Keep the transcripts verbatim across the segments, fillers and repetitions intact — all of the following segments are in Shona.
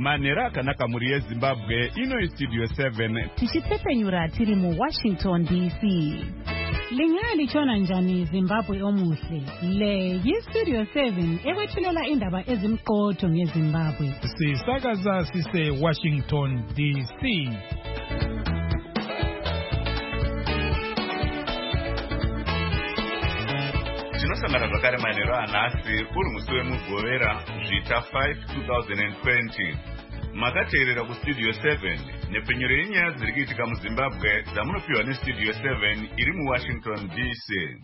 manhero akanaka muri yezimbabwe. Ino studio seven tichitsepenyura tiri mu Washington D C. Lingali chona njani Zimbabwe omuhle. Le yi-Studio seven ekwethulela indaba ezimqotho ngeZimbabwe. Sisakaza sise Washington D C. Tinosangana zvakare manhero anhasi uri musi wemugovera zvita five twenty twenty. Makateerera kustudio seven nepfenyuro yenyaya dziri kuitika muZimbabwe dzamunopiwa nestudio seven iri muWashington D C.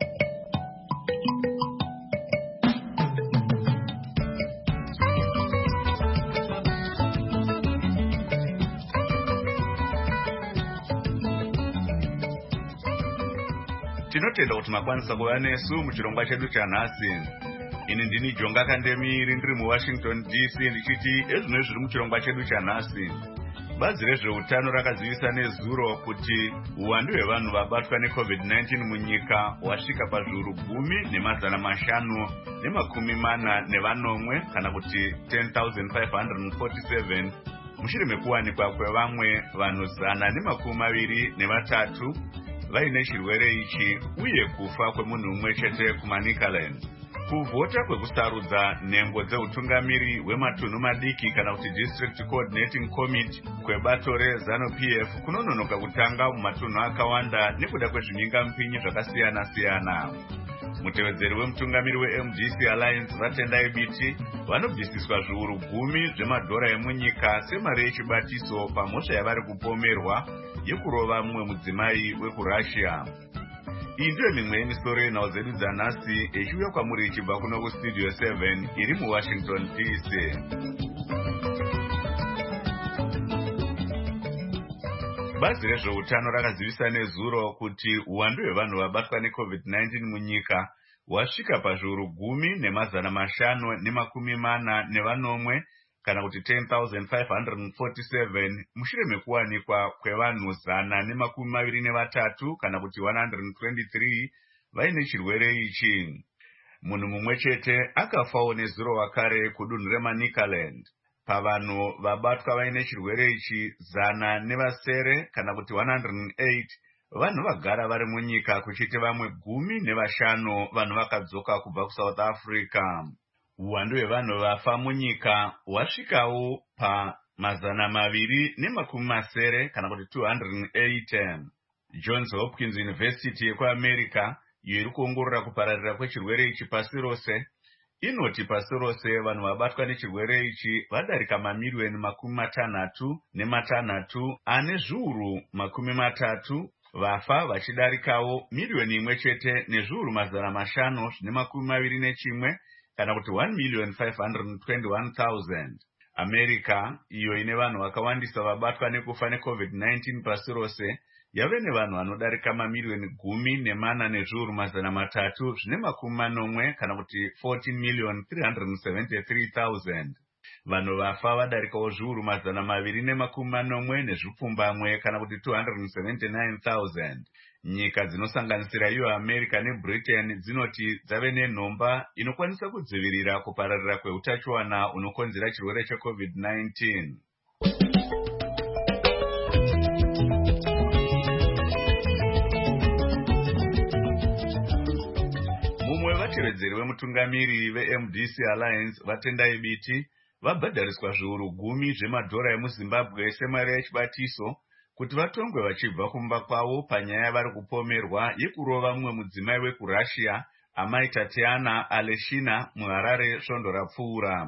Tinotenda kuti makwanisa kuva nesu muchirongwa chedu chanhasi. Ini ndini Jonga Kandemiri ndiri muWashington D C ndichiti ezvino zviri muchirongwa chedu chanhasi. Bazi rezveutano rakazivisa nezuro kuti uwandu hwevanhu vabatwa necovid nineteen munyika hwasvika pazviuru gumi nemazana mashanu nemakumi mana nevanomwe kana kuti ten thousand five hundred forty-seven mushure mekuwanikwa kwevamwe vanhu zana nemakumi maviri nevatatu vaine chirwere ichi uye kufa kwemunhu umwe chete kuManicaland. Kuvhota kwekusarudza nhengo dzeutungamiri hwematunhu madiki kana kuti District Coordinating Committee kwebato reZANU-P F kunononoka kutanga mumatunhu akawanda nekuda kwezvimingampinyi zvakasiyana-siyana. Mutevedzeri wemutungamiri weM D C Alliance vatendai biti vanobvisiswa zviuru gumi zvemadhora emunyika semari yechibatiso pamhosva yavari kupomerwa yekurova mumwe mudzimai wekuRussia. Iyi ndiyo mimwe yemisoro yenhau dzedu dzanhasi echiuya kwamuri ichibva kuno kustudio seven iri muWashington D C. Bazi rezveutano rakazivisa nezuro kuti uwandu hwevanhu vabatwa necovid nineteen munyika hwasvika pazviuru gumi nemazana mashanu nemakumi mana nevanomwe kana kuti ten thousand five hundred forty-seven mushure mekuwanikwa kwevanhu zana nemakumi maviri nevatatu kana kuti one hundred twenty-three vaine chirwere ichi. Munhu mumwe chete akafawo nezuro wakare kudunhu reManicaland. Pavanhu vabatwa vaine chirwere ichi zana nevasere kana kuti one hundred eight vanhu vagara vari munyika kuchiti vamwe gumi nevashanu vanhu vakadzoka kubva kuSouth Africa. Uwandu hwevanhu vafa munyika hwasvikawo pamazana maviri nemakumi masere kana kuti two hundred eight. Johns Hopkins University yekuAmerica iyo iri kuongorora kupararira kwechirwere ichi pasi rose inoti pasi rose vanhu vabatwa nechirwere ichi vadarika mamiliyoni makumi matanhatu nematanhatu ane zviuru makumi matatu, vafa vachidarikawo miliyoni imwe chete nezviuru mazana mashanu zvine makumi maviri nechimwe kana kuti one million five hundred twenty-one thousand. America iyo ine vanhu vakawandisa vabatwa nekufa necovid nineteen pasi rose yave nevanhu vanodarika mamiliyoni gumi nemana nezviuru mazana matatu zvine makumi manomwe kana kuti fourteen million three hundred seventy-three thousand. Vanhu vafa vadarikawo zviuru mazana maviri nemakumi manomwe nezvipfumbamwe kana kuti two hundred seventy-nine thousand. Nyika dzinosanganisira iyo America neBritain dzinoti dzave nenhomba inokwanisa kudzivirira kupararira kweutachiwana unokonzera chirwere checovid nineteen. Mumwe wevatevedzeri vemutungamiri veM D C Alliance vatendai biti vabhadhariswa zviuru gumi zvemadhora emuZimbabwe semari yechibatiso kuti vatongwe vachibva kumba kwavo panyaya vari kupomerwa yekurova mumwe mudzimai wekuRussia amai Tatiana Aleshina muHarare svondo rapfuura.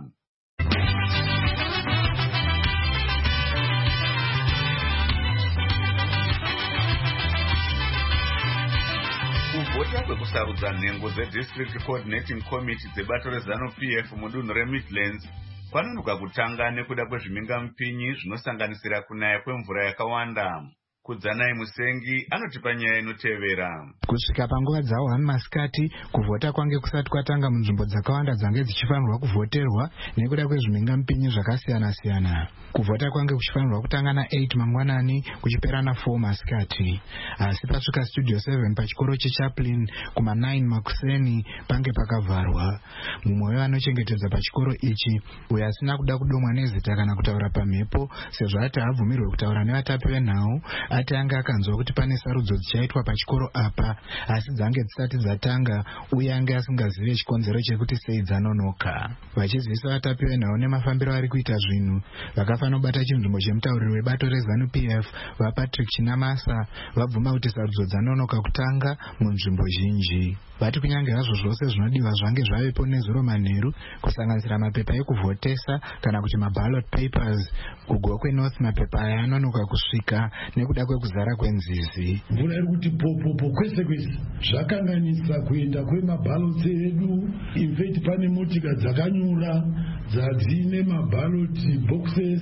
Kuvhota kwekusarudza nhengo dzeDistrict Coordinating Committee dzebato reZANU-P F mudunhu reMidlands kwanonoka kutanga nekuda kwezvimingampinyi zvinosanganisira kunaya kwemvura yakawanda. Kudzanai Musengi anoti panyaya inotevera. Kusvika panguva dzawo hamasikati, kuvhota kwange kusati kwatanga munzvimbo dzakawanda dzange dzichifanirwa kuvhoterwa nekuda kwezvimingamupinyi zvakasiyana-siyana. Kuvhota kwange kuchifanirwa kutanga na eight mangwanani kuchipera na four masikati. Asi pasvika Studio seven pachikoro cheChaplin kuma nine makuseni pange pakavharwa. Mumwe wevanochengetedza pachikoro ichi, uyo asina kuda kudomwa nezita kana kutaura pamhepo, sezvo ati abvumirwe kutaura nevatapi venhau, ati anga akanzwa kuti pane sarudzo dzichaitwa pachikoro apa, asi dzange dzisati dzatanga, uye anga asingazive chikonzero chekuti sei dzanonoka. Vachizivisa vatapi venhau nemafambiro ari kuita zvinhu, vakafanira kubata chinzvimbo chemutauriri webato reZANU P F vaPatrick Chinamasa vabvuma kuti sarudzo dzanonoka kutanga munzvimbo zhinji. Vati kunyange hazvo zvose zvinodiwa zvange zvavepo nezuro manheru, kusanganisira mapepa ekuvhotesa kana kuti maballot papers, kugwa kweNorth mapepa aya anonoka kusvika nekuda kwekuzara kwenzizi. Mvura iri kuti popopo kwese kwese zvakanganisa kuenda kwemaballot edu. In fact pane motika dzakanyura dzadzine maballot boxes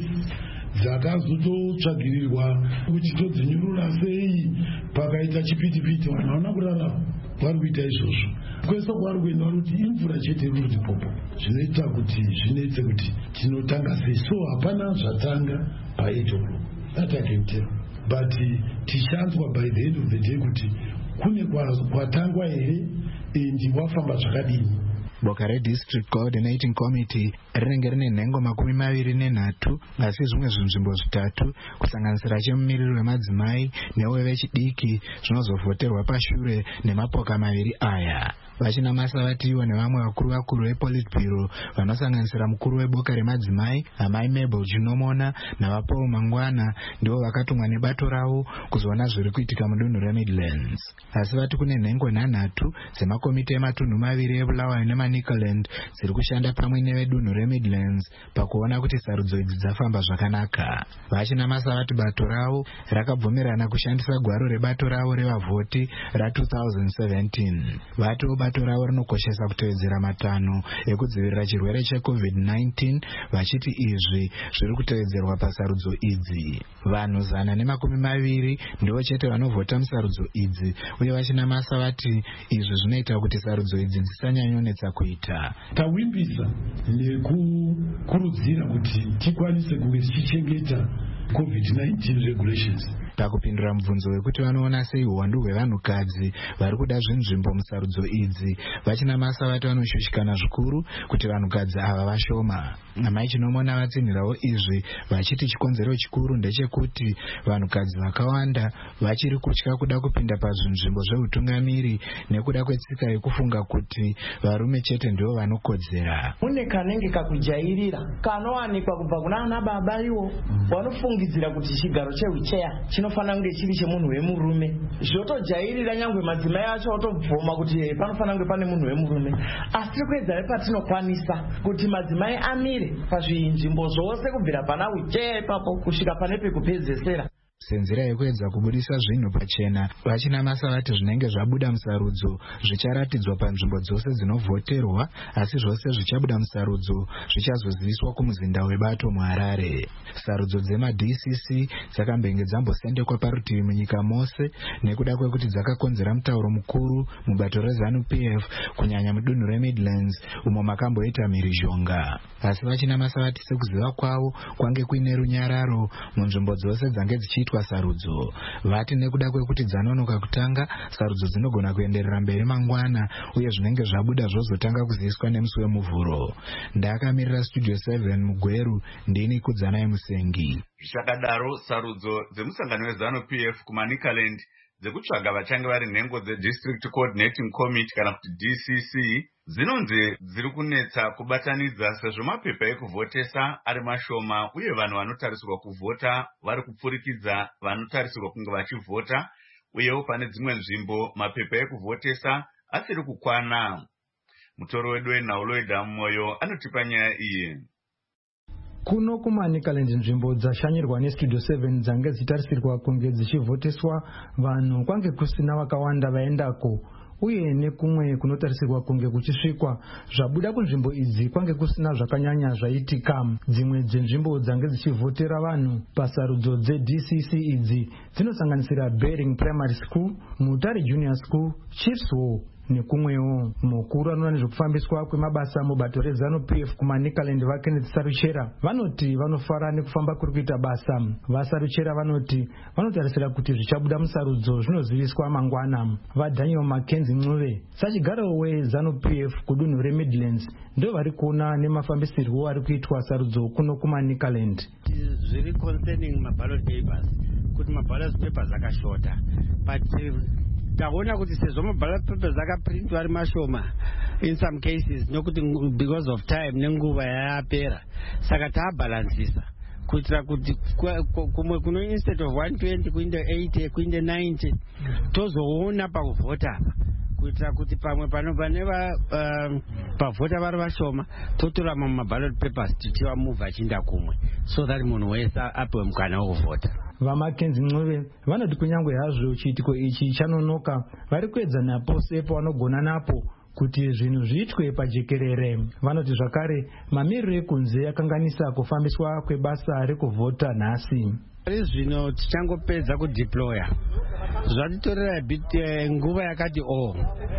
dzakazototsvagirirwa kuti todzinyurura sei, pakaita chipitipiti vanhu havana kurara vari kuita izvozvo. Kwese kwavari kuenda vari kuti imvura chete iri kuti popo, zvinoita kuti zvinetse kuti tinotanga sei. So hapana zvatanga pa-eight o'clock, that I can tell. But tichanzwa by the end of the day kuti kune kwatangwa here endi wafamba zvakadini. Boka reDistrict Coordinating Committee rinenge rine nhengo makumi maviri nenhatu, asi zvimwe zvinzvimbo zvitatu kusanganisira chemumiriri wemadzimai newe vechidiki zvinozovhoterwa pashure nemapoka maviri aya. Vachinamasa vatiwo nevamwe vakuru vakuru vePolitburo vanosanganisira mukuru weboka remadzimai amai Mabel Chinomona navaPaul Mangwana ndivo vakatumwa nebato ravo kuzoona zviri kuitika mudunhu reMidlands. Asi vati kune nhengo nhanhatu dzemakomiti ematunhu maviri eBulawayo neManicaland dziri kushanda pamwe nevedunhu reMidlands pakuona kuti sarudzo idzi dzafamba zvakanaka. Vachinamasa vati bato ravo rakabvumirana kushandisa gwaro rebato ravo revavhoti ra two thousand seventeen. Vati bato ravo rinokoshesa kutevedzera matanho ekudzivirira chirwere cheCovid nineteen, vachiti izvi zviri kutevedzerwa pasarudzo idzi. Vanhu zana nemakumi maviri ndivo chete vanovhota musarudzo idzi, uye vachinamasa vati izvi zvinoita kuti sarudzo idzi dzisanyanyonetsa kuita. Tawimbisa nekukurudzira kuti tikwanise kunge tichichengeta COVID nineteen regulations. Pakupindura mubvunzo wekuti vanoona sei uwandu hwevanhukadzi vari kuda zvinzvimbo musarudzo idzi, vachinamasa vati vanoshushikana zvikuru kuti vanhukadzi ava vashoma. Amai Chinomona vatsinhirawo izvi vachiti chikonzero chikuru ndechekuti vanhukadzi vakawanda vachiri kutya kuda kupinda pazvinzvimbo zveutungamiri nekuda kwetsika yekufunga kuti varume chete ndivo vanokodzera. Kune kanenge kakujairira kanowanikwa kubva kuna ana baba iwo vanofungidzira kuti chigaro cheucheya chinofanira kunge chiri chemunhu wemurume. Zvotojairira nyangwe madzimai acho otobvuma kuti panofanira kunge pane munhu wemurume. Asi tiri kuedza nepatinokwanisa kuti madzimai amire pazvinzvimbo zvose kubvira pana ucheya ipapo kusvika pane pekupedzesera. Senzira yekuedza kubudisa zvinhu pachena, vachinamasa vati zvinenge zvabuda musarudzo zvicharatidzwa panzvimbo dzose dzinovhoterwa, asi zvose zvichabuda musarudzo zvichazoziviswa kumuzinda webato muHarare. Sarudzo dzemaD C C dzakambenge dzambosendekwa parutivi munyika mose nekuda kwekuti dzakakonzera mutauro mukuru mubato reZANU P F kunyanya mudunhu reMidlands umo makamboita mhirizhonga. Asi vachinamasa vati sekuziva kwavo kwange kuine runyararo munzvimbo dzose dzange dzichiitwa sarudzo. Vati nekuda kwekuti dzanonoka kutanga, sarudzo dzinogona kuenderera mberi mangwana, uye zvinenge zvabuda zvozotanga kuziviswa nemusi wemuvhuro. Ndakamirira Studio seven mugweru, ndini Kudzanai Musengi. Zvichakadaro, sarudzo dzemusangano weZANU P F kuManicaland dzekutsvaga vachange vari nhengo dzeDistrict Coordinating Committee kana kuti D C C dzinonzi dziri kunetsa kubatanidza sezvo mapepa ekuvhotesa ari mashoma, uye vanhu vanotarisirwa kuvhota vari kupfurikidza vanotarisirwa kunge vachivhota, uyewo pane dzimwe nzvimbo mapepa ekuvhotesa asiri kukwana. Mutoro wedu weNhauloida Moyo anotipa nyaya iyi. Kuno kuManicaland nzvimbo dzashanyirwa neStudio seven dzange dzitarisirwa kunge dzichivhoteswa vanhu kwange kusina vakawanda vaendako, uye nekumwe kunotarisirwa kunge kuchisvikwa. Zvabuda kunzvimbo idzi kwange kusina zvakanyanya zvaitika. Dzimwe dzenzvimbo dzange dzichivhotera vanhu pasarudzo dze-D C C idzi dzinosanganisira Bering Primary School, Mutare Junior School, Chiefs Hall nekumwewo. Mukuru anoona nezvekufambiswa kwemabasa mubato reZANU-P F kumaNicaland vaKenneth Saruchera vanoti vanofara nekufamba kuri kuita basa. VaSaruchera vanoti vanotarisira kuti zvichabuda musarudzo zvinoziviswa mangwana. VaDaniel Mackenzie Mncube sachigaro weZANU-P F kudunhu reMidlands ndo vari kuona nemafambisirwo ari kuitwa sarudzo kuno kumaNicaland. Zviri concerning maballot papers kuti maballot papers akashota, but taona kuti sezvo maballot papers akaprintwa ari mashoma in some cases nokuti because of time nenguva yapera, saka taabalansisa kuitira kuti kumwe kuno instead of one twenty kuinde eighty kuinde ninety tozoona pakuvhota kuitira kuti pamwe panobva neva um, pavhota vari vashoma totora maballot papers tichivamovha achiinda kumwe so that munhu wese apiwe mukana wokuvhota. VaMackenzie Mncube vanoti kunyangwe hazvo chiitiko ichi chanonoka, vari kuedza napo sepo vanogona napo kuti zvinhu zviitwe pajekerere. Vanoti zvakare mamiriro ekunze akanganisa kufambiswa kwebasa rekuvhota nhasi. Ari zvino tichangopedza kudeploya zvatitorera bit nguva yakati o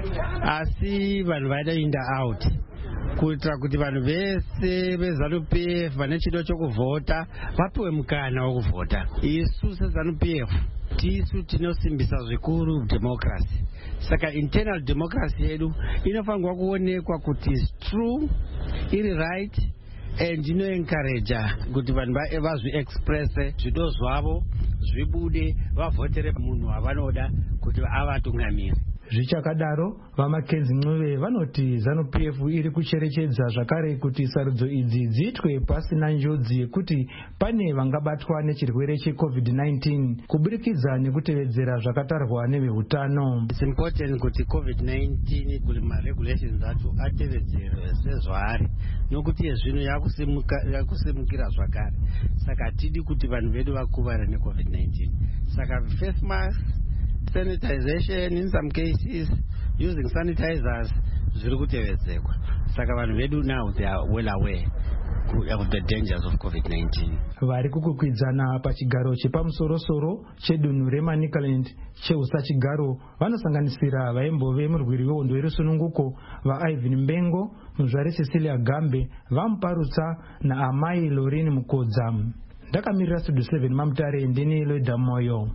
asi vanhu vaida out kuitira kuti vanhu vese veZANU-P F vane chido chokuvhota vapiwe mukana wokuvhota. Isu seZANU-P F tisu tinosimbisa zvikuru democracy, saka internal democracy yedu inofanirwa kuonekwa kuti true, iri right and ino encourage kuti vanhu vazviexpresse zvido zvavo zvibude vavhotere munhu avanoda kuti avatungamiri. Zvichakadaro vaMackenzie Mncube vanoti ZANU-P F iri kucherechedza zvakare kuti sarudzo idzi dziitwe pasina njodzi yekuti pane vangabatwa nechirwere cheCovid nineteen kuburikidza nekutevedzera zvakatarwa neveutano. It's important kuti COVID nineteen kuli maregulations acho atevedzerwe sezvaari nokuti zvino yakusimukira zvakare, saka tidi kuti vanhu vedu vakuvara neCovid nineteen. Saka face mask, sanitization, in some cases using sanitizers zviri kutevedzekwa, saka vanhu vedu now they are well aware of the dangers of COVID nineteen. Vari kukwidzana pachigaro chepamusorosoro chedunhu reManicaland cheusachigaro vanosanganisira vaimbove murwiri wehondo yerusununguko vaIvan Mbengo, muzvare Cecilia Gambe, vaMuparutsa naamai Lauren Mukodza. Ndakamirira Studio seven Mamutare, ndini Loida Moyo.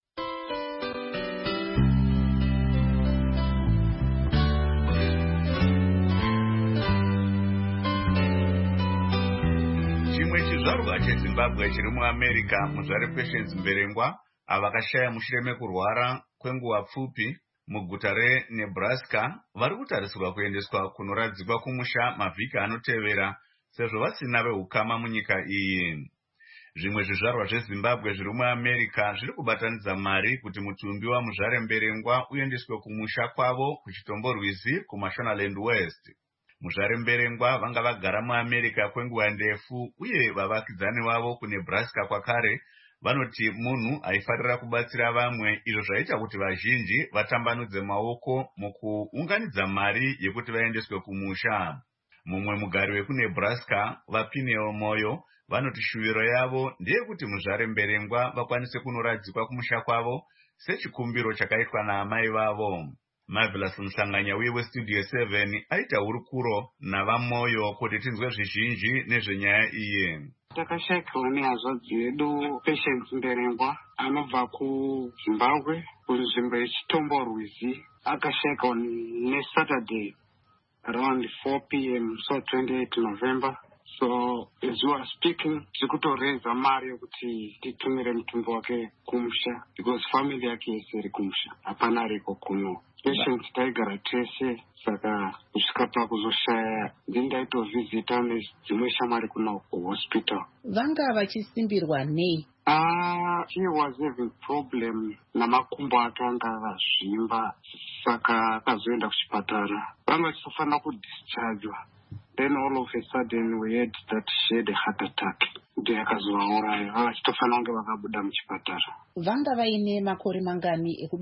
Chizvarwa cheZimbabwe chiri muAmerica, muzvare Patience Mberengwa avakashaya mushure mekurwara kwenguva pfupi muguta reNebraska vari kutarisirwa kuendeswa kunoradzikwa kumusha mavhiki anotevera sezvo vasina veukama munyika iyi. Zvimwe zvizvarwa zveZimbabwe zviri muAmerica zviri kubatanidza mari kuti mutumbi wamuzvare Mberengwa uendeswe kumusha kwavo kuchitomborwizi kuMashonaland West. Muzvare Mberengwa vanga vagara muAmerica kwenguva ndefu uye vavakidzani vavo kuNebraska kwakare vanoti munhu aifarira kubatsira vamwe, izvo zvaita kuti vazhinji vatambanudze maoko mukuunganidza mari yekuti vaendeswe kumusha. Mumwe mugari wekuNebraska, vaPineo Moyo, vanoti shuviro yavo ndeyekuti muzvare Mberengwa vakwanise kunoradzikwa kumusha kwavo sechikumbiro chakaitwa naamai vavo. Marvelous Musanganya uye weStudio seven aita hurukuro navaMoyo kuti tinzwe zvizhinji nezvenyaya iyi. Takashayikirwa nehazvadzi vedu Patience Mberengwa anobva kuZimbabwe kunzvimbo yechitomborwizi. Akashayikwa neSaturday around four p m so twenty-eight November. So as you are speaking, tikutoreza mari yokuti titumire mutumbi wake kumusha because family yake yese iri kumusha, hapana ariko kuno. Patience taigara tese, saka kusvika pakuzoshaya ndindaitovisita nedzimwe shamwari kuno kuhospital. Vanga vachisimbirwa nei? Ah, he was having problem namakumbo ake anga akazvimba, saka akazoenda kuchipatara. Vanga vachifanira kudischargewa. Then all of a sudden we heard that she had a heart attack. Ndi akazovauraya, vachitofanira kunge vakabuda muchipatara. Vanga vaine makore mangani ekuberekwa?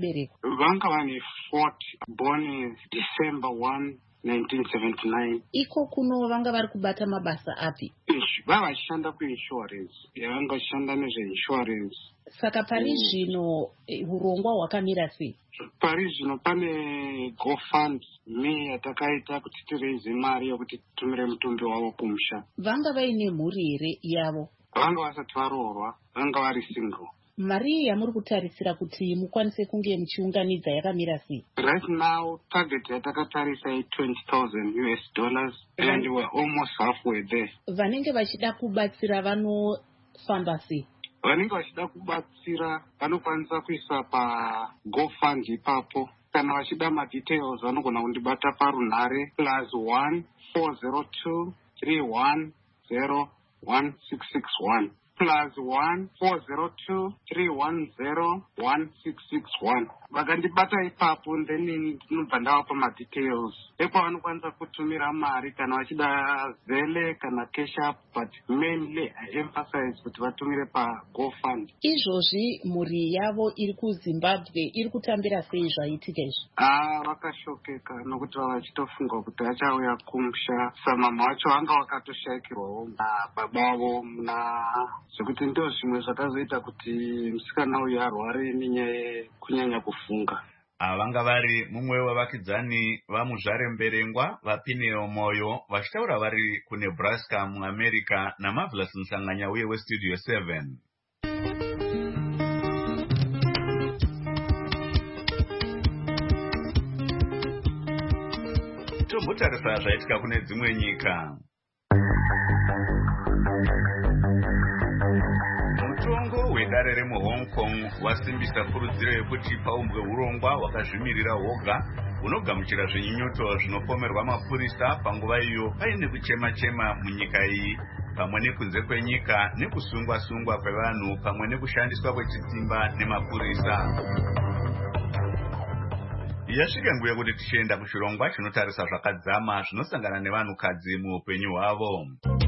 vanga vane Fort, born December first, nineteen seventy-nine. Iko kuno vanga vari kubata mabasa api? Vava vachishanda kuinsurance. Vanga vachishanda nezveinsurance. Saka pari zvino urongwa hwakamira sei? Pari zvino pane GoFund me yatakaita kuti tireise mari yokuti titumire mutumbi wavo kumusha. Vanga vaine mhuri here yavo? Vanga vasati varoorwa, vanga vari single. Mari yamuri kutarisira kuti mukwanise kunge muchiunganidza yakamira sei? Right now, target yatakatarisa i twenty thousand U S dollars and we're almost halfway there. Vanenge vachida kubatsira vanofamba sei? Vanenge vachida kubatsira vanokwanisa kuisa pa GoFund ipapo. Kana vachida madetails vanogona kundibata parunhare plus one four zero two three one zero one six six one. Plus one four zero two three one zero one six six one. Vakandibata ipapo then ndinobva ndavapa madetails ekwavanokwanisa kutumira mari kana vachida zele kana cash up, but mainly I emphasize kuti vatumire pa GoFund. Izvozvi mhuri yavo iri kuZimbabwe iri kutambira sei zvaitika izvi? Ah, vakashokeka nokuti vava vachitofunga kuti vachauya kumusha. Samama wacho vanga vakatoshayikirwawo nababa vavo muna zvekuti ndo zvimwe zvakazoita kuti musikana uyu arware nenyaya yekunyanya kufunga. Vanga vari mumwe wavakidzani vaMuzvaremberengwa vaPineo Moyo vachitaura vari kuNebraska muAmerica naMarvelous Msanganya uye weStudio seven. Tombotarisa zvaitika kune dzimwe nyika. Mutongo wedare remuHong Kong wasimbisa kurudziro yekuti paumbwe urongwa hwakazvimirira hwoga unogamuchira zvinyunyuto zvinopomerwa mapurisa panguva iyo paine kuchema-chema munyika iyi, pamwe nekunze kwenyika nekusungwa-sungwa kwevanhu pamwe nekushandiswa kwechisimba nemapurisa. Yasvika nguva yekuti tichienda kuchirongwa chinotarisa zvakadzama zvinosangana nevanhukadzi muupenyu hwavo.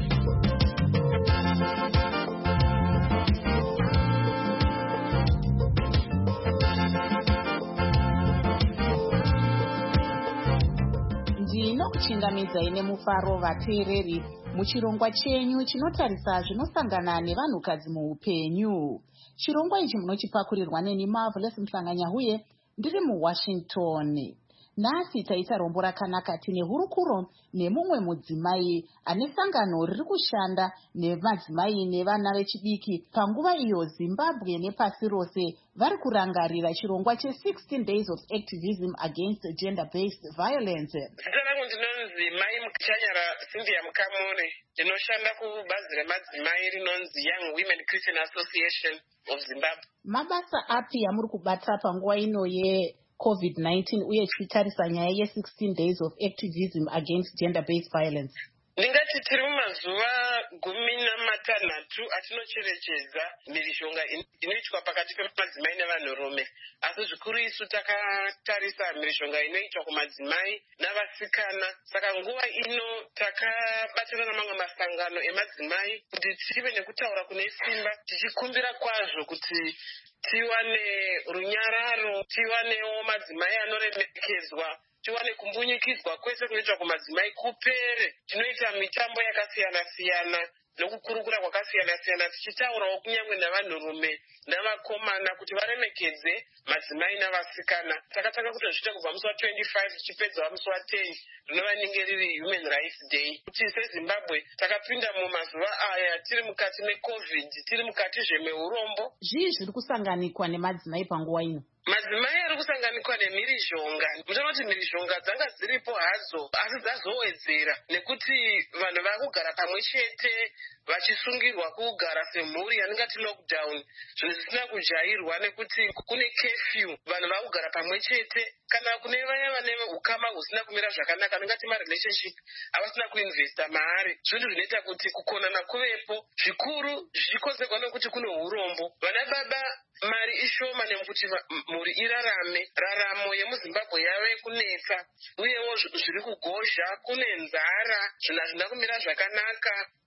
Ndinokuchingamidzai nemufaro vateereri muchirongwa chenyu chinotarisa zvinosangana nevanhukadzi muupenyu. Chirongwa ichi munochipakurirwa neni Marvelous Msanganya uye ndiri muWashington. Nhasi taita rombo rakanaka tine hurukuro nemumwe mudzimai ane sangano riri kushanda nemadzimai nevana vechidiki panguva iyo Zimbabwe nepasi rose vari kurangarira chirongwa che sixteen days of activism against gender-based violence. Zita rangu ndinonzi Mai Mukachanyara Cynthia Mukamure. Ndinoshanda kubazi remadzimai rinonzi Young Women Christian Association of Zimbabwe. Mabasa api amuri kubata panguva ino ye COVID nineteen uye chitarisa nyaya ye sixteen days of activism against gender-based violence? Ndingati tiri mumazuva gumi namatanhatu atinocherechedza mhirizhonga inoitwa pakati pemadzimai nevanhurume, asi zvikuru isu takatarisa mhirizhonga inoitwa kumadzimai navasikana. Saka nguva ino takabatana namamwe masangano emadzimai kuti tive nekutaura kune simba tichikumbira kwazvo kuti tiwane runyararo, tiwanewo madzimai anoremekedzwa, tiwane kumbunyikidzwa kwese kunoitwa kumadzimai kupere. Tinoita mitambo yakasiyana-siyana nokukurukura kwakasiyana-siyana tichitaurawo kunyange navanhurume navakomana kuti varemekedze madzimai navasikana. Takatanga kutozviita kubva musi wa twenty-five tichipedza musi wa ten rinova rinenge riri Human Rights Day. Kuti seZimbabwe takapinda mumazuva aya tiri mukati meCovid, tiri mukatizve meurombo. Zvii zviri kusanganikwa nemadzimai panguva ino? Madzimai ari kusanganikwa nemhirizhonga. Ndinoona kuti mhirizhonga dzanga dziripo hadzo asi dzazowedzera nekuti vanhu vari kugara pamwe chete vachisungirwa kugara semhuri yaningati lockdown, zvinhu zvisina kujairwa nekuti kune curfew, vanhu vari kugara pamwe chete. Kana kune vaya vane ukama husina kumira zvakanaka, ningati marelationship havasina kuinvesta mari, zvinhu zvinoita kuti kukonana kuvepo, zvikuru zvichikonzerwa nekuti kune urombo. Vana baba mari ishoma nekuti mhuri irarame. Raramo yemuZimbabwe yave kunetsa, uyewo zviri kugozha, kune nzara, zvinhu hazvina kumira zvakanaka.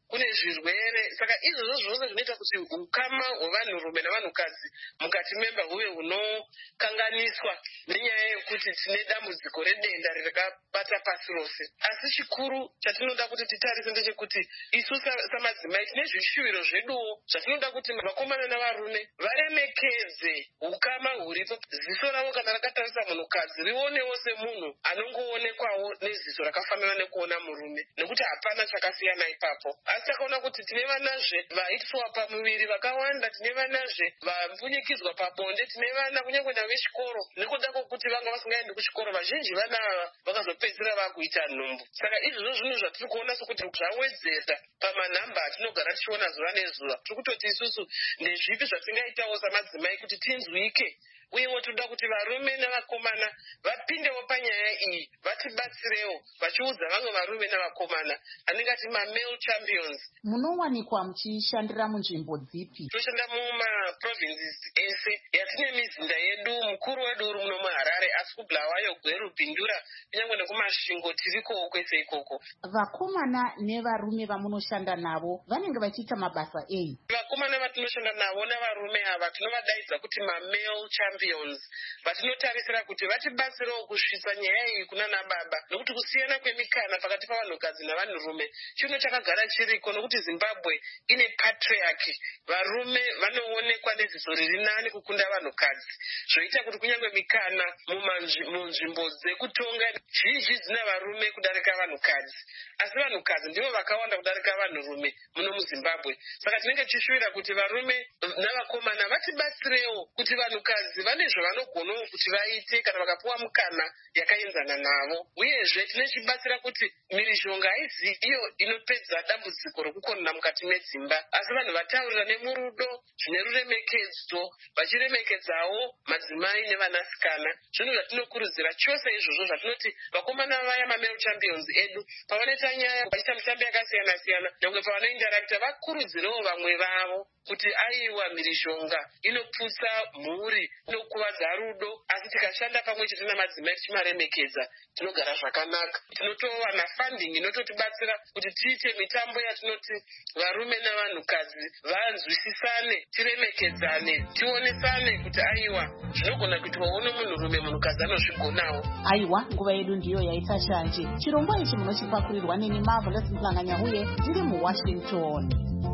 kune zvirwere. Saka izvozvo zvose zvinoita kuti ukama hwevanhurume navanhukadzi mukati memba huve hunokanganiswa nenyaya yekuti tine dambudziko redenda ririkabata pasi rose. Asi chikuru chatinoda kuti titarise ndechekuti isu samadzimai tine zvishuviro zveduwo zvatinoda kuti vakomana navarume varemekedze ukama huripo. Ziso ravo kana rakatarisa munhukadzi rionewo semunhu anongoonekwawo neziso rakafanana nekuona murume, nekuti hapana chakasiyana ipapo. Asi takaona kuti tine vanazve vaitwa pamuviri vakawanda, tine vanazve vambunyikidzwa pabonde, tine vana kunyange navechikoro nekuda kwokuti vanga vasingaendi kuchikoro. Vazhinji vana ava vakazopedzisira vakuita nhumbu. Saka izvozvo zvinhu zvatiri kuona sokuti zvawedzera pamanhamba atinogara tichiona zuva nezuva. Tiri kutoti isusu ndezvipi zvatingaitawo samadzimai kuti tinzwike, uyewo toda kuti varume navakomana vapindewo panyaya iyi, vatibatsirewo vachiudza vamwe varume navakomana anenge ati mamale champions. Munowanikwa muchishandira munzvimbo dzipi? Toshanda mumaprovinces ese. Yatine mizinda yedu, mukuru wedu uri muno muHarare, asi kuBulawayo, Gweru, Bhindura kunyange nekumasvingo tirikowo kwese ikoko. Vakomana nevarume vamunoshanda navo vanenge vachiita mabasa ei? Vakomana vatinoshanda navo navarume ava tinovadaidza kuti mamale champions. Vatinotarisira kuti vatibatsirewo kusvitsa nyaya iyi kunana baba, nokuti kusiyana kwemikana pakati pavanhukadzi navanhurume chinhu chakagara chiriko, nokuti Zimbabwe ine patriarchy. Varume vanoonekwa neziso riri nani kukunda vanhukadzi, zvoita kuti kunyange mikana munzvimbo dzekutonga zhinji dzina varume kudarika vanhukadzi, asi vanhukadzi ndivo vakawanda kudarika vanhurume muno muZimbabwe. Saka tinenge tichishuvira kuti varume navakomana vatibatsirewo kuti vanhukadzi vane zvavanogonawo kuti vaite kana vakapuwa mukana yakaenzana navo. Uyezve tinochibatsira kuti mhirizhonga haizi iyo inopedza dambudziko rokukonana mukati medzimba, asi vanhu vataurira nemurudo, zvine ruremekedzo, vachiremekedzawo madzimai nevanasikana. Zvinhu zvatinokurudzira chose izvozvo zvatinoti vakomana vaya mamale champions edu pavanoita nyaya vachiita mitambo yakasiyana siyana, nyangwe pavanoindarakta vakurudzirewo vamwe vavo kuti aiwa mhirizhonga inoputsa mhuri, inokuvadza rudo, asi tikashanda pamwe chete namadzimai tichimaremekedza tinogara zvakanaka. Tinotowana funding inototibatsira kuti tiite mitambo yatinoti varume navanhukadzi vanzwisisane, tiremekedzane, tionesane kuti aiwa zvinogona kuitwawo nomunhurume, munhukadzi anozvigonawo. Aiwa, nguva yedu ndiyo yaita shanje. Chirongwa ichi munochipakurirwa neni Marvelous Mhlanga-Nyahuye ndiri muWashington.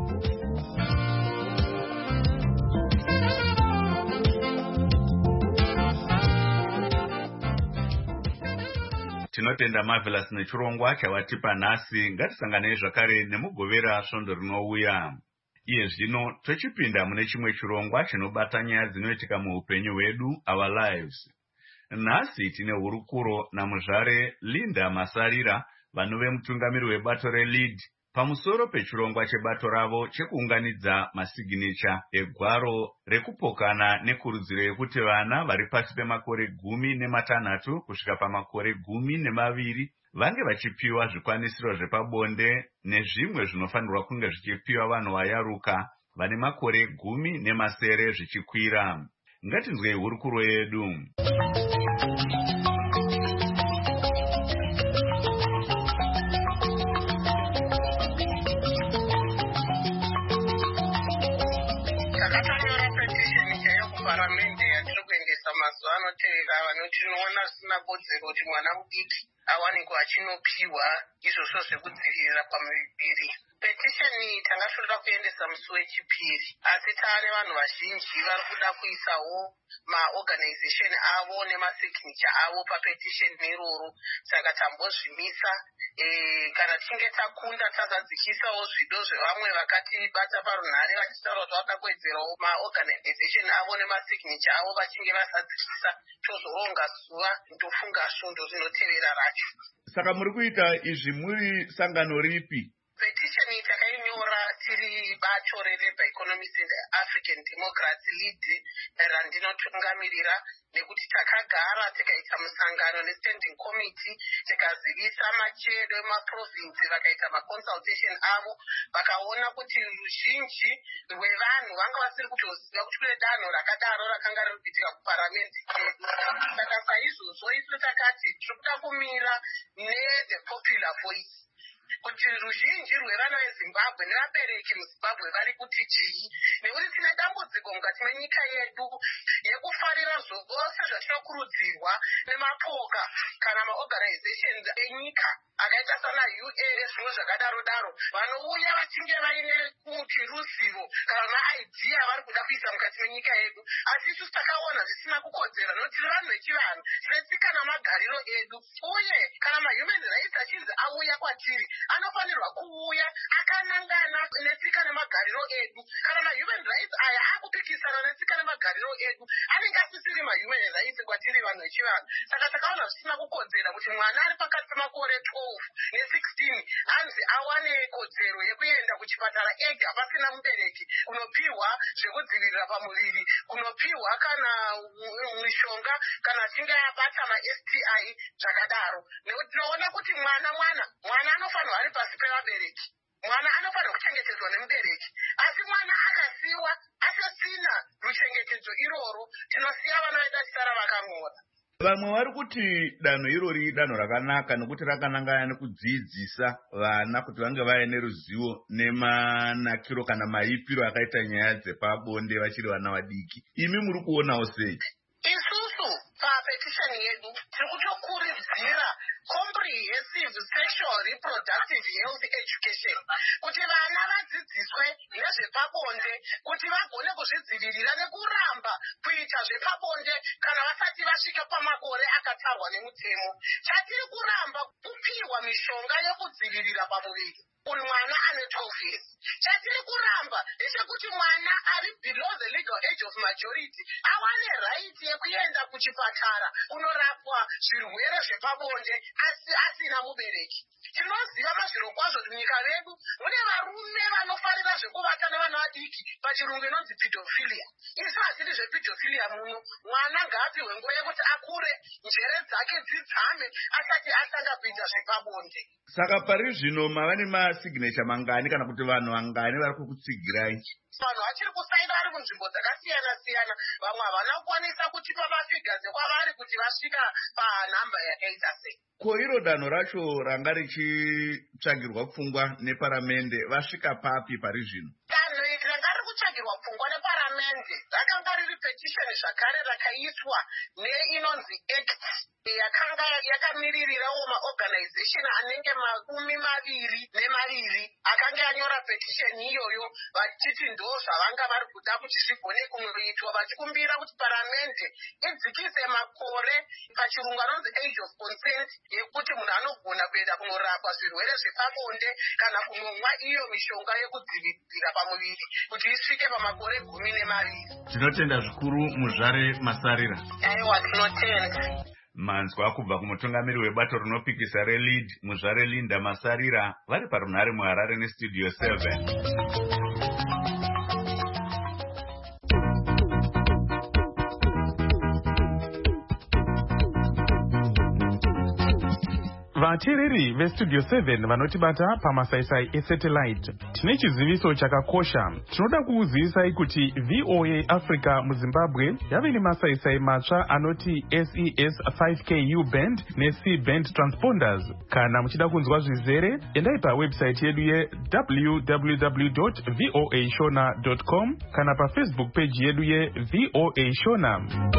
Tinotenda Marvelous nechirongwa chavatipa nhasi. Ngatisanganei zvakare nemugovera svondo rinouya. Iye zvino tochipinda mune chimwe chirongwa chinobata nyaya dzinoitika muupenyu hwedu, our lives. Nhasi tine hurukuro namuzvare Linda Masarira, vanove mutungamiri webato reLead, pamusoro pechirongwa chebato ravo chekuunganidza masiginicha egwaro rekupokana nekurudziro yekuti vana vari pasi pemakore gumi nematanhatu kusvika pamakore gumi nemaviri vange vachipiwa zvikwanisiro zvepabonde nezvimwe zvinofanirwa kunge zvichipiwa vanhu vayaruka vane makore gumi nemasere zvichikwira. Ngatinzwei hurukuro yedu. Mazuva anotevera vanotinoona sina kodzero kuti mwana mudiki awanikwa achinopiwa izvozvo zvekudzivirira pamuviri. Petisheni tangashoda kuendesa musi wechipiri, asi taane vanhu vazhinji vari kuda kuisawo maorganization avo nemasignature avo papetisheni iroro. Saka tambozvimisa e, kana tichinge takunda tazadzikisawo zvido zvevamwe vakatibata parunhare vachitaura kuti vada kuwedzerawo maorganization avo nemasignature avo vachinge vasadzikisa, tozoronga zuva ndofunga svondo rinotevera racho. Saka muri kuita izvi muri sangano ripi? Petisheni takainyora tiri bato reLabour Economists and African Democrats Lead randinotungamirira, nekuti takagara tikaita musangano nestanding committee tikazivisa machedo emaprovinsi vakaita maconsultation avo, vakaona kuti ruzhinji rwevanhu vanga vasiri kutoziva kuti kune danho rakadaro rakanga riri kuitika kuparamende yedu. Saka saizvozvo isu takati tiri kuda kumira nethe popular voice kuti ruzhinji rwevana vezimbabwe nevabereki muzimbabwe vari kuti chii, nekuti tine dambudziko mukati menyika yedu yekufarira zvose zvatinokurudzirwa nemapoka kana maorganizations enyika akaita sana U N nezvimwe zvakadaro daro, vanouya vachinge vaine kuti ruzivo kana maidea vari kuda kuisa mukati menyika yedu, asi isu takaona zvisina kukodzera nokuti vanhu vechivanhu tinetsika namagariro edu, uye kana mahuman rights achinzi auya kwatiri anofanirwa kuuya akanangana netsika nemagariro edu. Kana mahuman rights aya akupikisana netsika nemagariro edu anenge asisiri mahuman rights kwatiri vanhu vechivanhu. Saka takaona zvisina kukodzera kuti mwana ari pakati pemakore twelve ne-sixteen anzi awane kodzero yekuenda kuchipatara ega pasina mubereki, kunopiwa zvekudzivirira pamuviri, kunopiwa kana mishonga kana achinge abata ma-S T I zvakadaro. Nekuti tinoona kuti mwana mwana mwana anofanirwa ari pasi pevabereki, mwana anofanirwa kuchengetedzwa nemubereki, asi mwana akasiiwa asisina ruchengetedzo iroro, tinosiya vana vedu achisara vakang'ora. Vamwe vari kuti danho irori danho rakanaka nekuti rakanangana nekudzidzisa vana kuti vange vaine ruzivo nemanakiro kana maipiro akaita nyaya dzepabonde vachiri vana vadiki. Imi muri kuonawo sei? Isusu papetition yedu tiri kutokurudzira comprehensive sexual reproductive health education, kuti vana vadzidziswe nezvepabonde, kuti vagone kuzvidzivirira nekuramba kuita zvepabonde kana vasati vasvika pamakore akatarwa nemutemo. Chatiri kuramba kupiwa mishonga yekudzivirira pamuviri uri mwana ane twelve years. Chatiri kuramba ndechekuti mwana ari below the legal age of majority awane right yekuenda kuchipatara unorapwa zvirwere zvepabonde asi asina mubereki. Tinoziva mazviro kwazvo kuti munyika medu mune varume vanofarira zvekuvata nevana vadiki, pachirungu inonzi pedophilia. Isi hatidi zvepedophilia muno. Mwana ngaapiwe nguva yekuti akure, njere dzake dzidzame asati atanga kuita zvepabonde. Saka pari zvino mava nemasignature mangani kana kuti vanhu vangani vari kukutsigirai? Vanhu vachiri kusaina vari kunzvimbo dzakasiyana siyana. Vamwe havana kukwanisa kutipa mafigasi ekwavari kuti vasvika panhamba yakaita sei. Ko iro danho racho ranga richitsvagirwa pfungwa neparamende vasvika papi pari zvino? Danho iri ranga riri kutsvagirwa pfungwa neparamende rakanga riri petition zvakare rakaiswa neinonzi act yakanga yakamiririrawo maorganization anenge makumi maviri nemaviri akanga anyora petition iyoyo vachiti ndo zvavanga vari kuda kuti zvigone kunoitwa, vachikumbira kuti paramende idzikise makore pachirungu anonzi age of consent yekuti munhu anogona kuenda kunorapwa zvirwere zvepabonde kana kunomwa iyo mishonga yekudzivirira pamuviri kuti isvike pamakore gumi nemaviri. Tinotenda zvikuru muzvare Masarira. Aiwa, tinotenda. Manzwa kubva kumutungamiri webato rinopikisa reLead muzvare Linda Masarira vari parunhare muHarare nestudio seven. Vateereri vestudio seven vanotibata pamasaisai esatellite, tine chiziviso chakakosha. Tinoda kukuzivisai kuti V O A Africa muZimbabwe yave nemasaisai matsva anoti S E S five K U band ne-C band transponders. Kana muchida kunzwa zvizere, endai pawebsite yedu ye w w w dot v o a shona dot com kana pafacebook page yedu ye V O A Shona.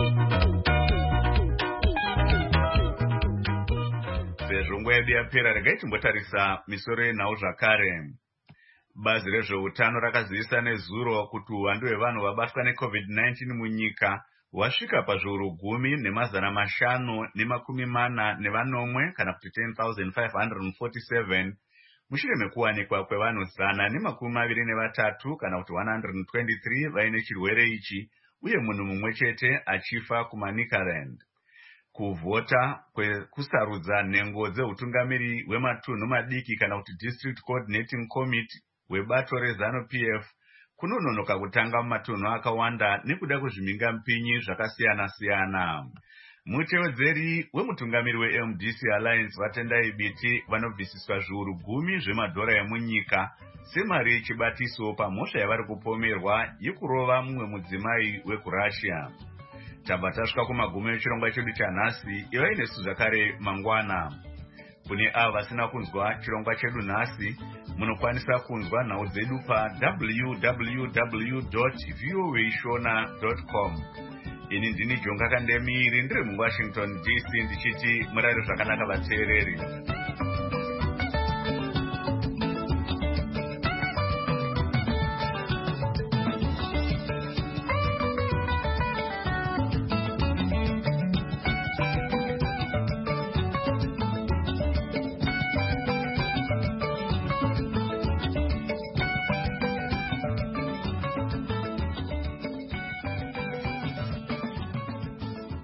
Sezvo nguva yedu yapera, regai timbotarisa misoro yenhau zvakare. Bazi rezveutano rakazivisa nezuro kuti uwandu hwevanhu vabatwa neCovid nineteen munyika hwasvika pazviuru gumi nemazana mashanu nemakumi mana nevanomwe kana kuti ten thousand five hundred forty-seven mushure mekuwanikwa kwevanhu zana nemakumi maviri nevatatu kana kuti one hundred twenty-three vaine chirwere ichi, uye munhu mumwe chete achifa kuManicaland. Kuvhota kwekusarudza nhengo dzeutungamiri hwematunhu madiki kana kuti District Coordinating Committee hwebato reZanu P F kunononoka kutanga mumatunhu akawanda nekuda kwezviminga mpinyi zvakasiyana siyana. Mutevedzeri wemutungamiri weM D C Alliance vatendai biti vanobvisiswa zviuru gumi zvemadhora emunyika semari yechibatiso pamhosva yavari kupomerwa yekurova mumwe mudzimai wekuRussia. Tabva tasvika kumagumi echirongwa chedu chanhasi. Ivai nesu zvakare mangwana. Kune ava vasina kunzwa chirongwa chedu nhasi, munokwanisa kunzwa nhau dzedu pa w w w dot v o a shona dot com. Ini ndini Jonga Kandemiri ndiri muWashington D C ndichiti murare zvakanaka vateereri.